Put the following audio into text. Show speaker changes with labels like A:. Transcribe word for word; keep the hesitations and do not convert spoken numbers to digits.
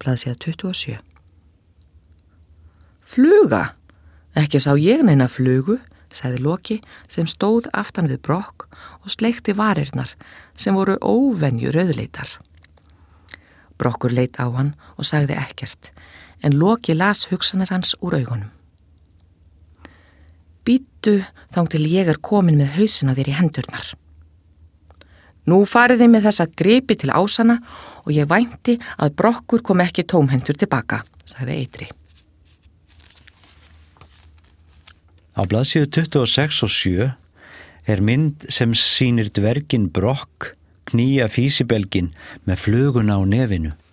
A: blaðsíða tuttugu og sjö. Fluga? Ekki sá ég neina flugu, sagði Loki sem stóð aftan við Brokk og sleikti varirnar sem voru óvenju rauðleitar. Brokkur leit á hann og sagði ekkert, en Loki las hugsanir hans úr augunum. Bíddu þang til ég er komin með hausinn á þér í hendurnar. Nú farið þið með þessa gripi til ásana og ég vænti að Brokkur kom ekki tómhendur tilbaka, sagði Eitri.
B: Á blaðsíðu tuttugu og sex og sjö er mynd sem sýnir dverginn Brokk knýja físibelginn með fluguna á nefinu.